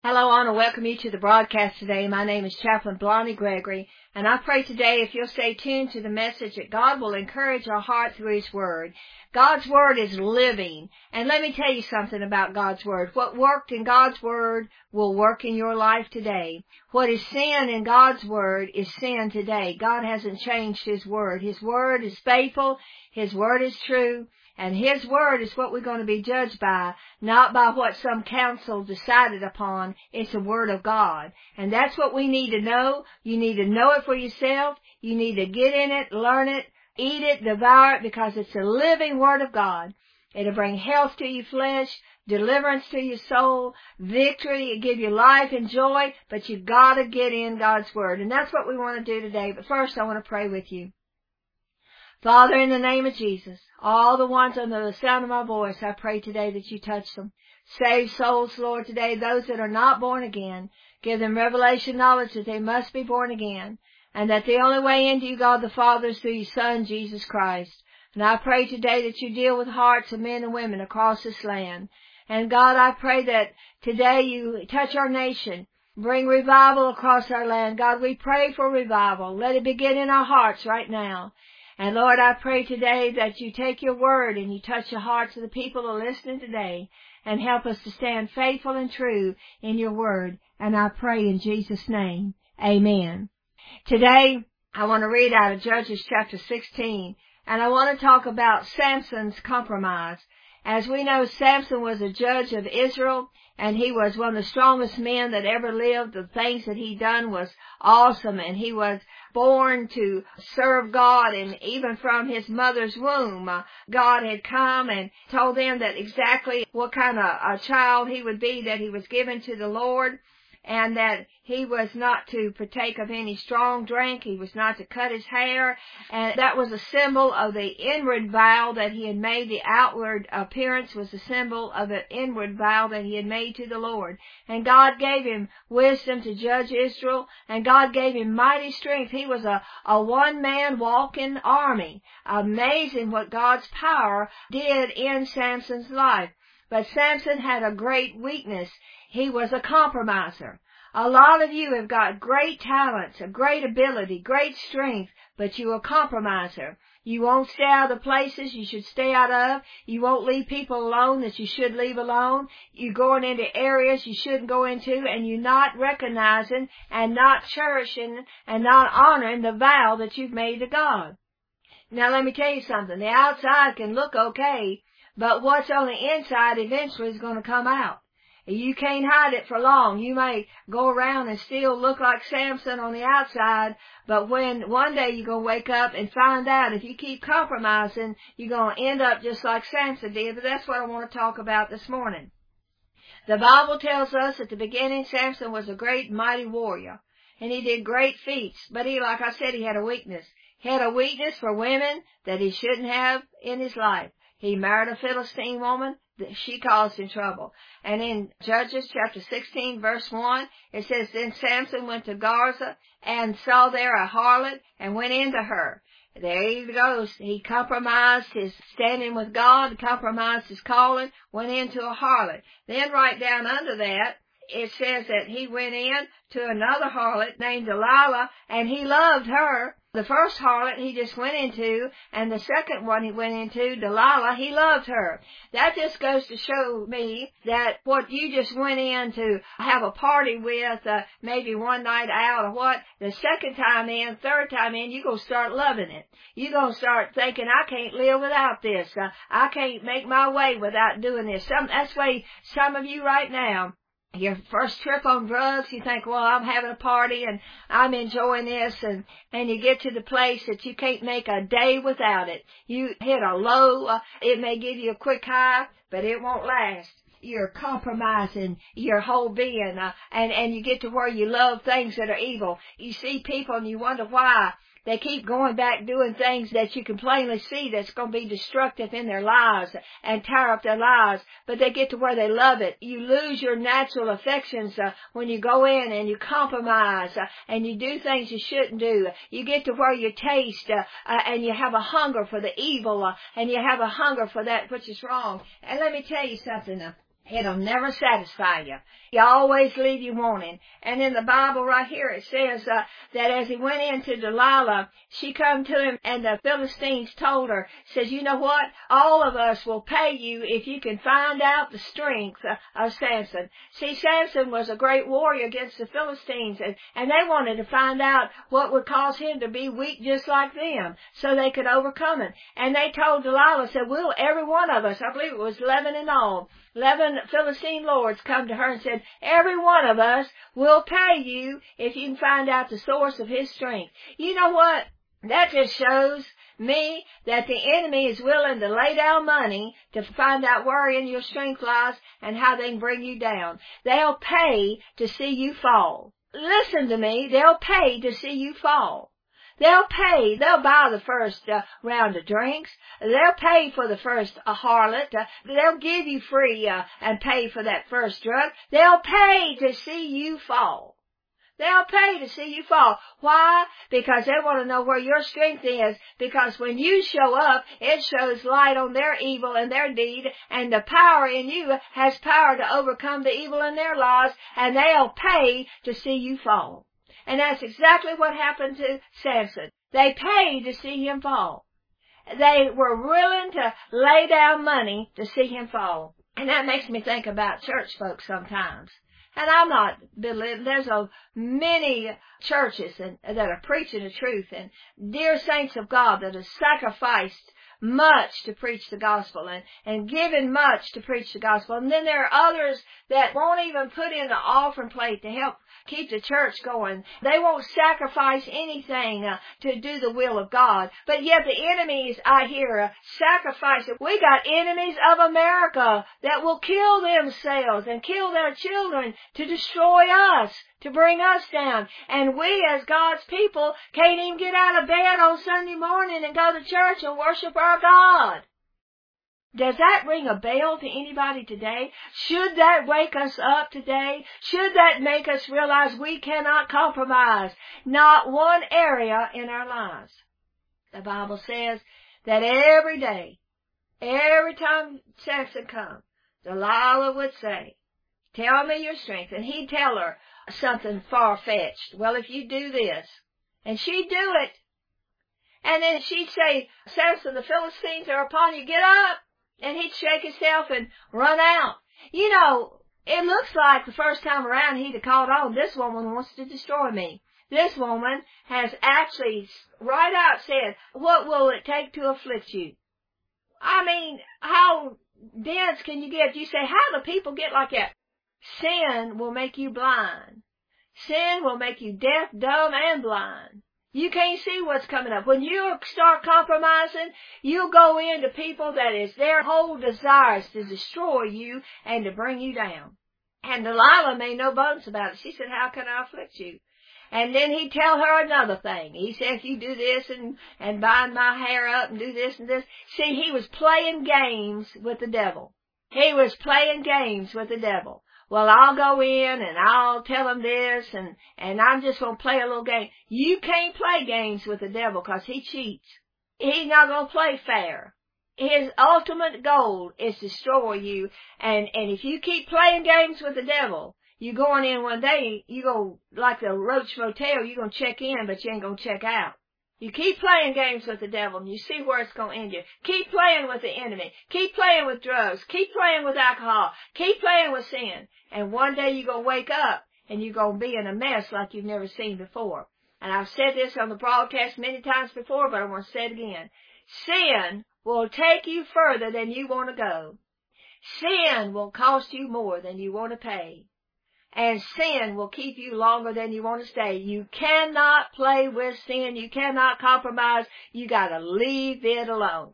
Hello, I want to welcome you to the broadcast today. My name is Chaplain Blondie Gregory, and I pray today if you'll stay tuned to the message that God will encourage our heart through His Word. God's Word is living, and let me tell you something about God's Word. What worked in God's Word will work in your life today. What is sin in God's Word is sin today. God hasn't changed His Word. His Word is faithful. His Word is true. And His Word is what we're going to be judged by, not by what some council decided upon. It's the Word of God. And that's what we need to know. You need to know it for yourself. You need to get in it, learn it, eat it, devour it, because it's the living Word of God. It'll bring health to your flesh, deliverance to your soul, victory. It'll give you life and joy, but you've got to get in God's Word. And that's what we want to do today. But first, I want to pray with you. Father, in the name of Jesus, all the ones under the sound of my voice, I pray today that you touch them. Save souls, Lord, today, those that are not born again. Give them revelation knowledge that they must be born again, and that the only way into you, God the Father, is through your Son, Jesus Christ. And I pray today that you deal with hearts of men and women across this land. And God, I pray that today you touch our nation. Bring revival across our land. God, we pray for revival. Let it begin in our hearts right now. And Lord, I pray today that you take your word and you touch the hearts of the people who are listening today and help us to stand faithful and true in your word. And I pray in Jesus' name, amen. Today, I want to read out of Judges chapter 16, and I want to talk about Samson's compromise. As we know, Samson was a judge of Israel, and he was one of the strongest men that ever lived. The things that he done was awesome, and he was born to serve God, and even from his mother's womb, God had come and told them that exactly what kind of a child he would be, that he was given to the Lord, and that he was not to partake of any strong drink, he was not to cut his hair, and that was a symbol of the inward vow that he had made. The outward appearance was a symbol of the inward vow that he had made to the Lord. And God gave him wisdom to judge Israel, and God gave him mighty strength. He was a one-man walking army. Amazing what God's power did in Samson's life. But Samson had a great weakness. He was a compromiser. A lot of you have got great talents, a great ability, great strength, but you're a compromiser. You won't stay out of the places you should stay out of. You won't leave people alone that you should leave alone. You're going into areas you shouldn't go into, and you're not recognizing and not cherishing and not honoring the vow that you've made to God. Now let me tell you something. The outside can look okay, but what's on the inside eventually is going to come out. You can't hide it for long. You may go around and still look like Samson on the outside, but when one day you're going to wake up and find out if you keep compromising, you're going to end up just like Samson did. But that's what I want to talk about this morning. The Bible tells us at the beginning Samson was a great mighty warrior, and he did great feats, but he, like I said, he had a weakness. He had a weakness for women that he shouldn't have in his life. He married a Philistine woman. She caused him trouble. And in Judges chapter 16 verse 1, it says, Then Samson went to Gaza and saw there a harlot and went into her. There he goes. He compromised his standing with God, compromised his calling, went into a harlot. Then right down under that, it says that he went in to another harlot named Delilah, and he loved her. The first harlot he just went into, and the second one he went into, Delilah, he loved her. That just goes to show me that what you just went in to have a party with, maybe one night out or what, the second time in, third time in, you're going to start loving it. You're going to start thinking, I can't live without this. I can't make my way without doing this. That's the way some of you right now, your first trip on drugs, you think, well, I'm having a party and I'm enjoying this, and you get to the place that you can't make a day without it. You hit a low, it may give you a quick high, but it won't last. You're compromising your whole being, and you get to where you love things that are evil. You see people and you wonder why. They keep going back doing things that you can plainly see that's going to be destructive in their lives and tear up their lives, but they get to where they love it. You lose your natural affections when you go in and you compromise and you do things you shouldn't do. You get to where you taste and you have a hunger for the evil and you have a hunger for that which is wrong. And let me tell you something. It'll never satisfy you. He always leave you wanting. And in the Bible right here it says that as he went in to Delilah, she come to him and the Philistines told her, says, you know what? All of us will pay you if you can find out the strength of Samson. See, Samson was a great warrior against the Philistines and they wanted to find out what would cause him to be weak just like them so they could overcome it. And they told Delilah, said, we'll, every one of us, I believe it was 11 in all, 11 Philistine lords come to her and said, every one of us will pay you if you can find out the source of his strength. You know what? That just shows me that the enemy is willing to lay down money to find out where in your strength lies and how they can bring you down. They'll pay to see you fall. Listen to me. They'll pay to see you fall. They'll pay. They'll buy the first round of drinks. They'll pay for the first harlot. They'll give you free and pay for that first drug. They'll pay to see you fall. They'll pay to see you fall. Why? Because they want to know where your strength is. Because when you show up, it shows light on their evil and their deed, and the power in you has power to overcome the evil in their lives, and they'll pay to see you fall. And that's exactly what happened to Samson. They paid to see him fall. They were willing to lay down money to see him fall. And that makes me think about church folks sometimes. And I'm not belittling. There's many churches that are preaching the truth, and dear saints of God that have sacrificed much to preach the gospel and given much to preach the gospel. And then there are others that won't even put in the offering plate to help keep the church going. They won't sacrifice anything to do the will of God. But yet the enemies, I hear, sacrifice it. We got enemies of America that will kill themselves and kill their children to destroy us, to bring us down. And we as God's people can't even get out of bed on Sunday morning and go to church and worship our God. Does that ring a bell to anybody today? Should that wake us up today? Should that make us realize we cannot compromise not one area in our lives? The Bible says that every day, every time Samson comes, Delilah would say, tell me your strength. And he'd tell her something far-fetched. Well, if you do this. And she'd do it. And then she'd say, Samson, the Philistines are upon you. Get up. And he'd shake himself and run out. You know, it looks like the first time around he'd have called on, this woman wants to destroy me. This woman has actually right out said, what will it take to afflict you? I mean, how dense can you get? You say, how do people get like that? Sin will make you blind. Sin will make you deaf, dumb, and blind. You can't see what's coming up. When you start compromising, you'll go into people that is their whole desires to destroy you and to bring you down. And Delilah made no bones about it. She said, how can I afflict you? And then he'd tell her another thing. He said, if you do this and bind my hair up and do this and this. See, he was playing games with the devil. He was playing games with the devil. Well, I'll go in and I'll tell him this and I'm just going to play a little game. You can't play games with the devil because he cheats. He's not going to play fair. His ultimate goal is to destroy you. And if you keep playing games with the devil, you going in one day, you go like the Roach Motel, you're going to check in, but you ain't going to check out. You keep playing games with the devil and you see where it's going to end you. Keep playing with the enemy. Keep playing with drugs. Keep playing with alcohol. Keep playing with sin. And one day you're going to wake up and you're going to be in a mess like you've never seen before. And I've said this on the broadcast many times before, but I want to say it again. Sin will take you further than you want to go. Sin will cost you more than you want to pay. And sin will keep you longer than you want to stay. You cannot play with sin. You cannot compromise. You got to leave it alone.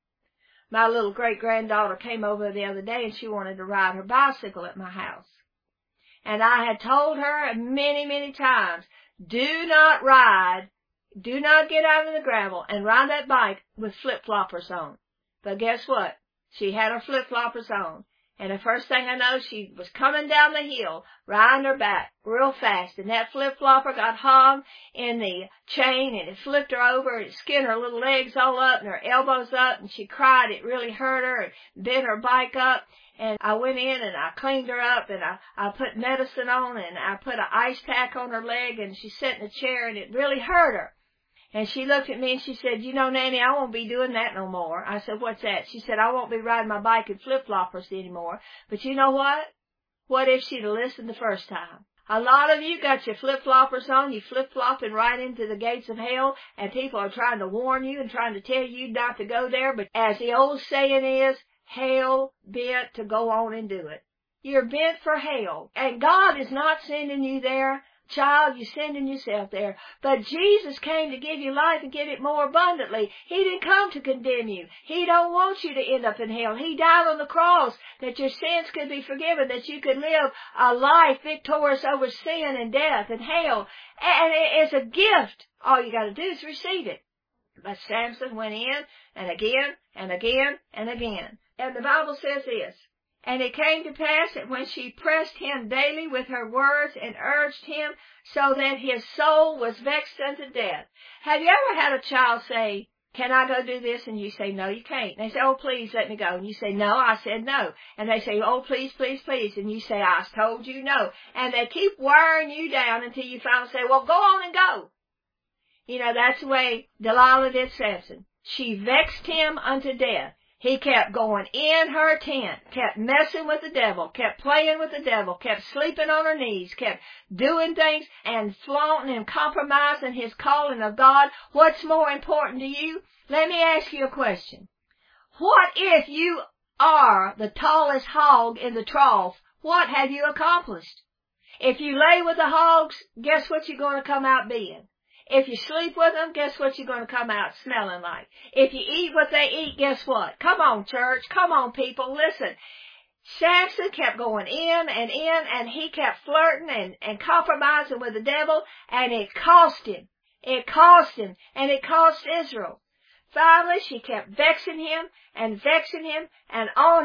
My little great-granddaughter came over the other day and she wanted to ride her bicycle at my house. And I had told her many, many times, do not ride, do not get out of the gravel and ride that bike with flip-floppers on. But guess what? She had her flip-floppers on. And the first thing I know, she was coming down the hill, riding her back real fast. And that flip-flopper got hung in the chain, and it flipped her over, and it skinned her little legs all up and her elbows up, and she cried. It really hurt her and bent her bike up. And I went in and I cleaned her up, and I put medicine on, and I put an ice pack on her leg, and she sat in a chair, and it really hurt her. And she looked at me and she said, you know, Nanny, I won't be doing that no more. I said, what's that? She said, I won't be riding my bike in flip-floppers anymore. But you know what? What if she'd have listened the first time? A lot of you got your flip-floppers on, you flip-flopping right into the gates of hell, and people are trying to warn you and trying to tell you not to go there. But as the old saying is, hell bent to go on and do it. You're bent for hell, and God is not sending you there. Child, you're sending yourself there. But Jesus came to give you life and give it more abundantly. He didn't come to condemn you. He don't want you to end up in hell. He died on the cross that your sins could be forgiven, that you could live a life victorious over sin and death and hell. And it's a gift. All you got to do is receive it. But Samson went in and again and again and again. And the Bible says this. And it came to pass that when she pressed him daily with her words and urged him so that his soul was vexed unto death. Have you ever had a child say, can I go do this? And you say, no, you can't. And they say, oh, please let me go. And you say, no, I said no. And they say, oh, please, please, please. And you say, I told you no. And they keep wearing you down until you finally say, well, go on and go. You know, that's the way Delilah did Samson. She vexed him unto death. He kept going in her tent, kept messing with the devil, kept playing with the devil, kept sleeping on her knees, kept doing things and flaunting and compromising his calling of God. What's more important to you? Let me ask you a question. What if you are the tallest hog in the trough? What have you accomplished? If you lay with the hogs, guess what you're going to come out being? If you sleep with them, guess what you're going to come out smelling like? If you eat what they eat, guess what? Come on, church. Come on, people. Listen. Samson kept going in, and he kept flirting and compromising with the devil, and it cost him. It cost him, and it cost Israel. Finally, she kept vexing him, and on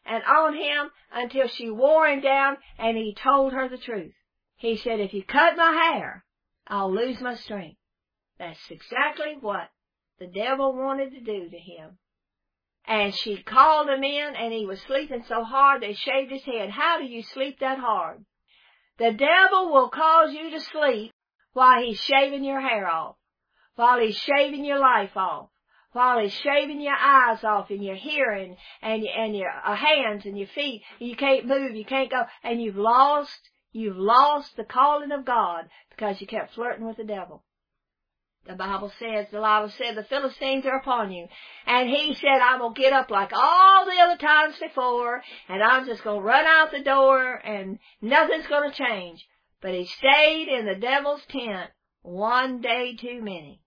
him, until she wore him down, and he told her the truth. He said, if you cut my hair, I'll lose my strength. That's exactly what the devil wanted to do to him. And she called him in, and he was sleeping so hard they shaved his head. How do you sleep that hard? The devil will cause you to sleep while he's shaving your hair off, while he's shaving your life off, while he's shaving your eyes off and your hearing and your hands and your feet. You can't move, you can't go, and you've lost the calling of God because you kept flirting with the devil. The Bible says, Delilah said, the Philistines are upon you. And he said, I'm going to get up like all the other times before, and I'm just going to run out the door, and nothing's going to change. But he stayed in the devil's tent one day too many.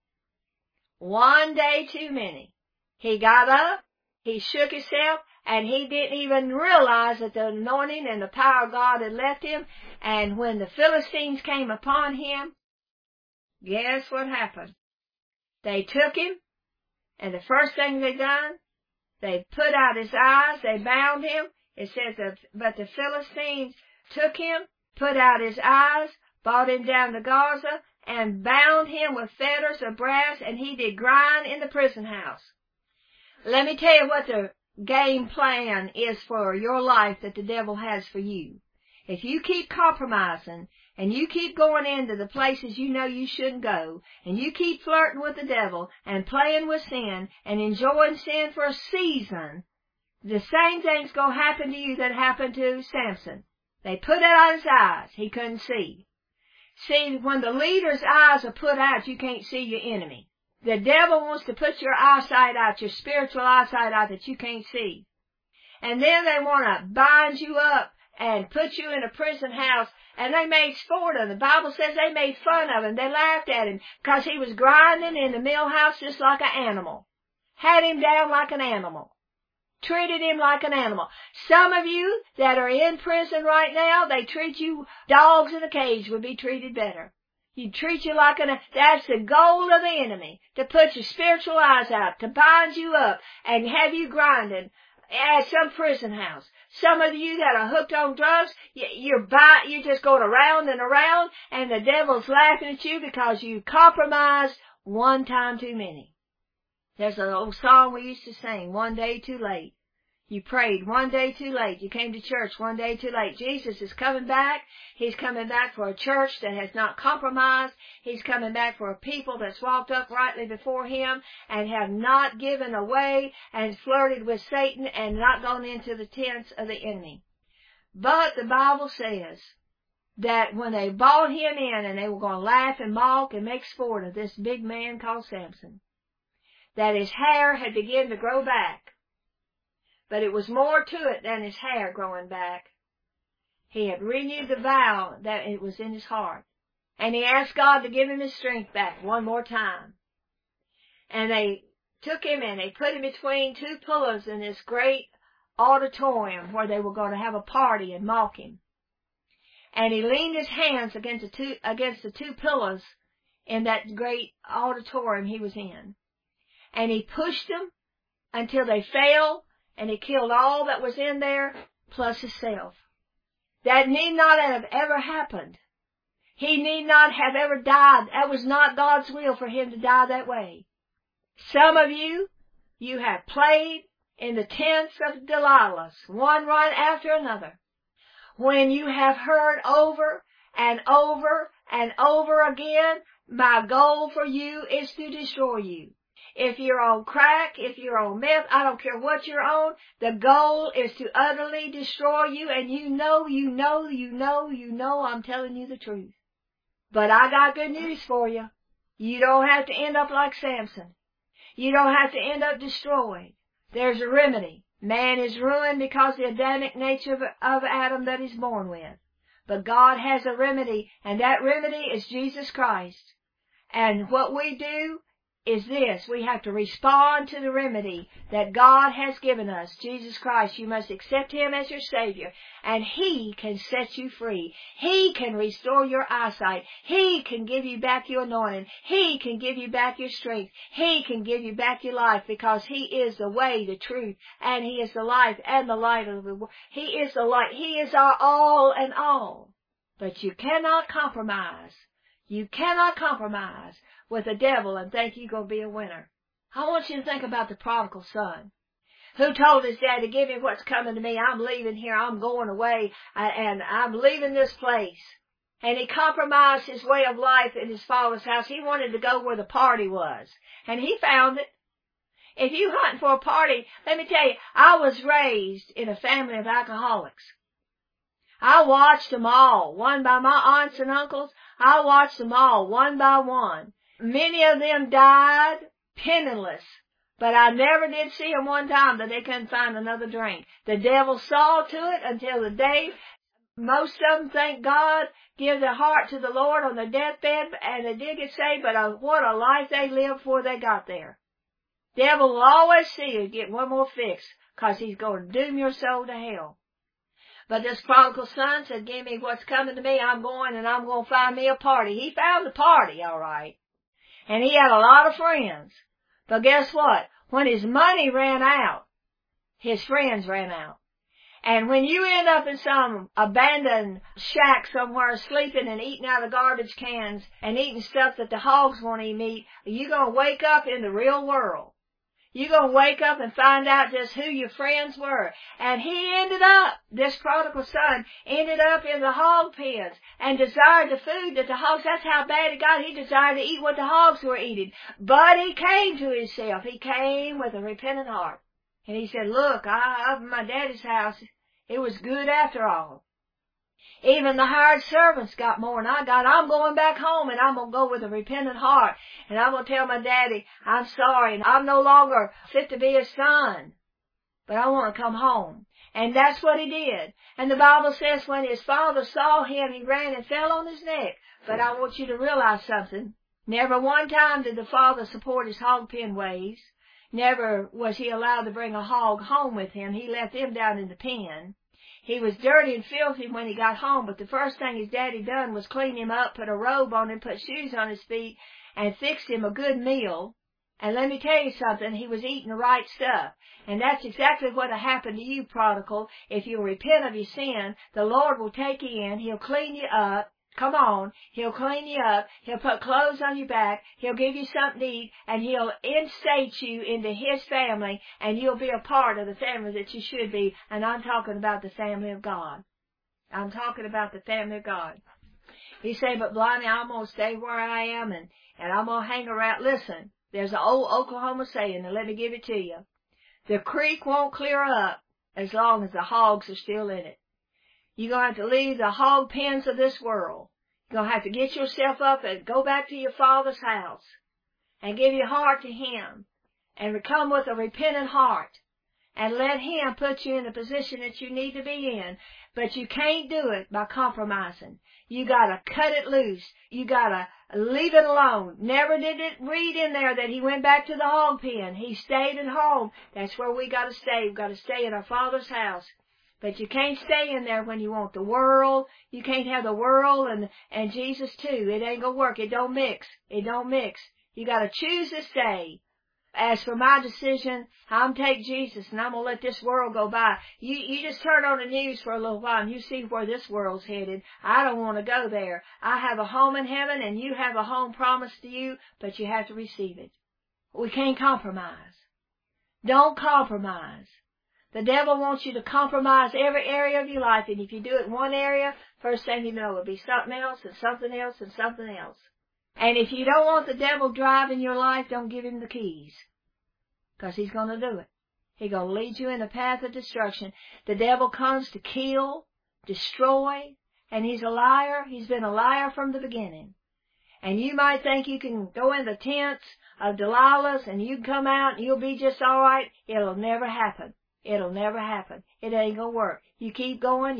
One day too many. He got up, he shook himself, and he didn't even realize that the anointing and the power of God had left him. And when the Philistines came upon him, guess what happened? They took him, and the first thing they done, they put out his eyes, they bound him. It says, but the Philistines took him, put out his eyes, brought him down to Gaza, and bound him with fetters of brass, and he did grind in the prison house. Let me tell you what the game plan is for your life that the devil has for you. If you keep compromising and you keep going into the places you know you shouldn't go, and you keep flirting with the devil and playing with sin and enjoying sin for a season, the same thing's going to happen to you that happened to Samson. They put out his eyes. He couldn't see. See, when the leader's eyes are put out, you can't see your enemy. The devil wants to put your eyesight out, your spiritual eyesight out that you can't see. And then they want to bind you up and put you in a prison house, and they made sport of him. The Bible says they made fun of him. They laughed at him because he was grinding in the mill house just like an animal. Had him down like an animal. Treated him like an animal. Some of you that are in prison right now, they treat you, dogs in a cage would be treated better. He'd treat you like that's the goal of the enemy, to put your spiritual eyes out, to bind you up and have you grinding at some prison house. Some of you that are hooked on drugs, you're just going around and around, and the devil's laughing at you because you compromised one time too many. There's an old song we used to sing, one day too late. You prayed one day too late. You came to church one day too late. Jesus is coming back. He's coming back for a church that has not compromised. He's coming back for a people that's walked uprightly before Him and have not given away and flirted with Satan and not gone into the tents of the enemy. But the Bible says that when they brought him in and they were going to laugh and mock and make sport of this big man called Samson, that his hair had begun to grow back. But it was more to it than his hair growing back. He had renewed the vow that it was in his heart. And he asked God to give him his strength back one more time. And they took him and they put him between two pillars in this great auditorium where they were going to have a party and mock him. And he leaned his hands against the two pillars in that great auditorium he was in. And he pushed them until they fell. And he killed all that was in there, plus himself. That need not have ever happened. He need not have ever died. That was not God's will for him to die that way. Some of you have played in the tents of Delilahs, one right after another. When you have heard over and over and over again, my goal for you is to destroy you. If you're on crack, if you're on meth, I don't care what you're on, the goal is to utterly destroy you, and you know I'm telling you the truth. But I got good news for you. You don't have to end up like Samson. You don't have to end up destroyed. There's a remedy. Man is ruined because of the Adamic nature of Adam that he's born with. But God has a remedy, and that remedy is Jesus Christ. And what we do is this: we have to respond to the remedy that God has given us, Jesus Christ. You must accept Him as your Savior, and He can set you free. He can restore your eyesight. He can give you back your anointing. He can give you back your strength. He can give you back your life, because He is the way, the truth, and He is the life and the light of the world. He is the light. He is our all and all. But you cannot compromise. You cannot compromise with the devil and think you're going to be a winner. I want you to think about the prodigal son who told his daddy, give me what's coming to me. I'm leaving here. I'm going away, and I'm leaving this place. And he compromised his way of life in his father's house. He wanted to go where the party was, and he found it. If you hunting for a party, let me tell you, I was raised in a family of alcoholics. I watched them all, one by my aunts and uncles. I watched them all, one by one. Many of them died penniless, but I never did see them one time that they couldn't find another drink. The devil saw to it until the day most of them, thank God, give their heart to the Lord on their deathbed, and they did get saved, but what a life they lived before they got there. Devil will always see you get one more fix, because he's going to doom your soul to hell. But this prodigal son said, give me what's coming to me. I'm going, and I'm going to find me a party. He found the party, all right. And he had a lot of friends. But guess what? When his money ran out, his friends ran out. And when you end up in some abandoned shack somewhere sleeping and eating out of garbage cans and eating stuff that the hogs won't even eat, you're going to wake up in the real world. You're going to wake up and find out just who your friends were. And he ended up, this prodigal son, ended up in the hog pens and desired the food that the hogs, that's how bad it got. He desired to eat what the hogs were eating. But he came to himself. He came with a repentant heart. And he said, look, up in my daddy's house, it was good after all. Even the hired servants got more than I got. I'm going back home, and I'm going to go with a repentant heart. And I'm going to tell my daddy, I'm sorry, and I'm no longer fit to be his son. But I want to come home. And that's what he did. And the Bible says when his father saw him, he ran and fell on his neck. But I want you to realize something. Never one time did the father support his hog pen ways. Never was he allowed to bring a hog home with him. He left them down in the pen. He was dirty and filthy when he got home, but the first thing his daddy done was clean him up, put a robe on him, put shoes on his feet, and fixed him a good meal. And let me tell you something, he was eating the right stuff. And that's exactly what will happen to you, prodigal. If you repent of your sin, the Lord will take you in, He'll clean you up. Come on, He'll clean you up, He'll put clothes on your back, He'll give you something to eat, and He'll instate you into His family, and you'll be a part of the family that you should be. And I'm talking about the family of God. I'm talking about the family of God. You say, but Blondie, I'm going to stay where I am, and I'm going to hang around. Listen, there's an old Oklahoma saying, and let me give it to you. The creek won't clear up as long as the hogs are still in it. You're going to have to leave the hog pens of this world. You're going to have to get yourself up and go back to your Father's house and give your heart to Him and come with a repentant heart and let Him put you in the position that you need to be in. But you can't do it by compromising. You got to cut it loose. You got to leave it alone. Never did it read in there that He went back to the hog pen. He stayed at home. That's where we got to stay. We've got to stay in our Father's house. But you can't stay in there when you want the world. You can't have the world and Jesus too. It ain't gonna work. It don't mix. It don't mix. You gotta choose to stay. As for my decision, I'm take Jesus and I'm gonna let this world go by. You just turn on the news for a little while and you see where this world's headed. I don't want to go there. I have a home in heaven and you have a home promised to you, but you have to receive it. We can't compromise. Don't compromise. The devil wants you to compromise every area of your life, and if you do it in one area, first thing you know, it'll be something else and something else and something else. And if you don't want the devil driving your life, don't give him the keys, because he's going to do it. He's going to lead you in a path of destruction. The devil comes to kill, destroy, and he's a liar. He's been a liar from the beginning. And you might think you can go in the tents of Delilah's and you can come out and you'll be just all right. It'll never happen. It'll never happen. It ain't gonna work. You keep going,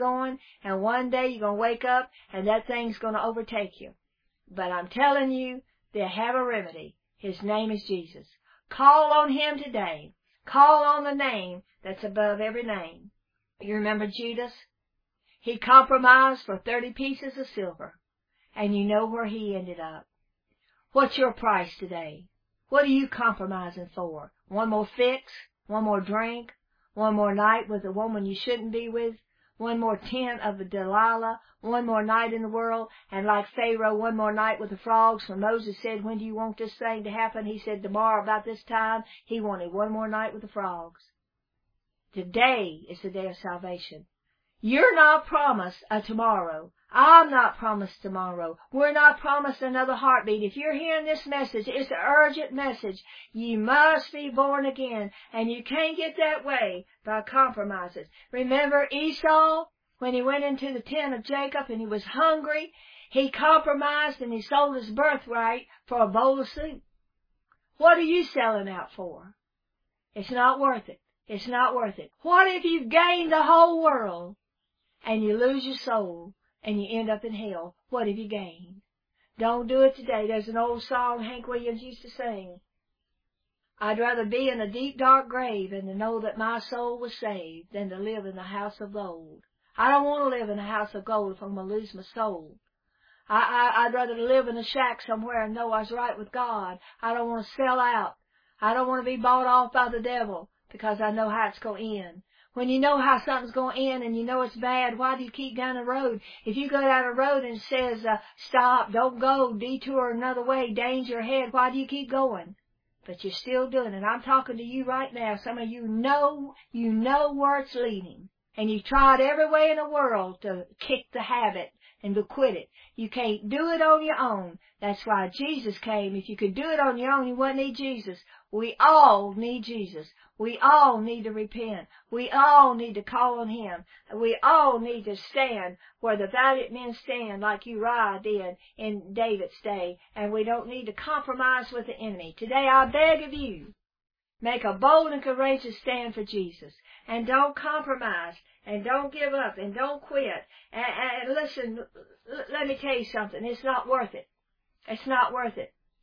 and one day you're gonna wake up and that thing's gonna overtake you. But I'm telling you, they have a remedy. His name is Jesus. Call on Him today. Call on the name that's above every name. You remember Judas? He compromised for 30 pieces of silver, and you know where he ended up. What's your price today? What are you compromising for? One more fix? One more drink, one more night with a woman you shouldn't be with, one more tent of a Delilah, one more night in the world, and like Pharaoh, one more night with the frogs. When Moses said, when do you want this thing to happen? He said, tomorrow about this time. He wanted one more night with the frogs. Today is the day of salvation. You're not promised a tomorrow. I'm not promised tomorrow. We're not promised another heartbeat. If you're hearing this message, it's an urgent message. You must be born again, and you can't get that way by compromises. Remember Esau, when he went into the tent of Jacob and he was hungry, he compromised and he sold his birthright for a bowl of soup. What are you selling out for? It's not worth it. It's not worth it. What if you've gained the whole world and you lose your soul and you end up in hell? What have you gained? Don't do it today. There's an old song Hank Williams used to sing. I'd rather be in a deep, dark grave and to know that my soul was saved than to live in the house of gold. I don't want to live in a house of gold if I'm going to lose my soul. I'd rather live in a shack somewhere and know I was right with God. I don't want to sell out. I don't want to be bought off by the devil because I know how it's going to end. When you know how something's going to end and you know it's bad, why do you keep down the road? If you go down a road and it says, stop, don't go, detour another way, danger ahead, why do you keep going? But you're still doing it. I'm talking to you right now. Some of you know where it's leading. And you've tried every way in the world to kick the habit and to quit it. You can't do it on your own. That's why Jesus came. If you could do it on your own, you wouldn't need Jesus. We all need Jesus. We all need to repent. We all need to call on Him. We all need to stand where the valiant men stand like Uriah did in David's day. And we don't need to compromise with the enemy. Today I beg of you, make a bold and courageous stand for Jesus. And don't compromise. And don't give up. And don't quit. And listen, let me tell you something. It's not worth it. It's not worth it.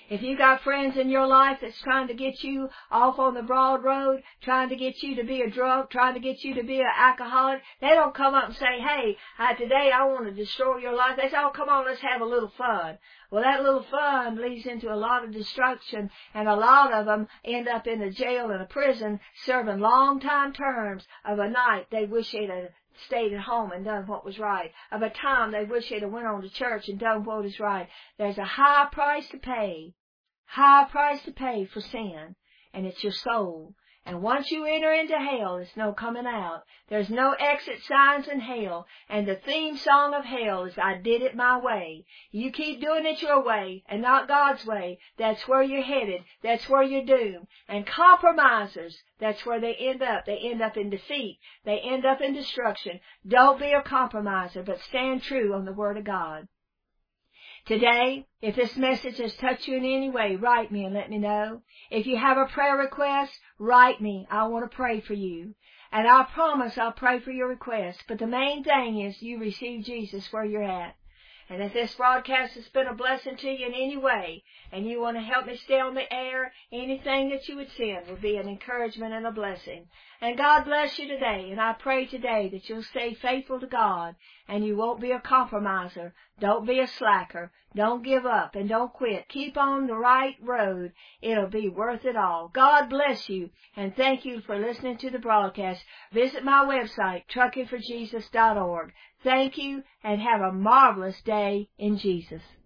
If you got friends in your life that's trying to get you off on the broad road, trying to get you to be a drunk, trying to get you to be an alcoholic, they don't come up and say, hey, today I want to destroy your life. They say, oh, come on, let's have a little fun. Well, that little fun leads into a lot of destruction, and a lot of them end up in a jail and a prison serving long-time terms of a night they wish they'd have stayed at home and done what was right, of a time they wish they'd have went on to church and done what is right. There's a high price to pay for sin, and it's your soul. And once you enter into hell, there's no coming out. There's no exit signs in hell. And the theme song of hell is, I did it my way. You keep doing it your way and not God's way. That's where you're headed. That's where you're doomed. And compromisers, that's where they end up. They end up in defeat. They end up in destruction. Don't be a compromiser, but stand true on the Word of God. Today, if this message has touched you in any way, write me and let me know. If you have a prayer request, write me. I want to pray for you. And I promise I'll pray for your request. But the main thing is you receive Jesus where you're at. And if this broadcast has been a blessing to you in any way, and you want to help me stay on the air, anything that you would send will be an encouragement and a blessing. And God bless you today, and I pray today that you'll stay faithful to God, and you won't be a compromiser. Don't be a slacker. Don't give up, and don't quit. Keep on the right road. It'll be worth it all. God bless you, and thank you for listening to the broadcast. Visit my website, truckingforjesus.org. Thank you, and have a marvelous day in Jesus.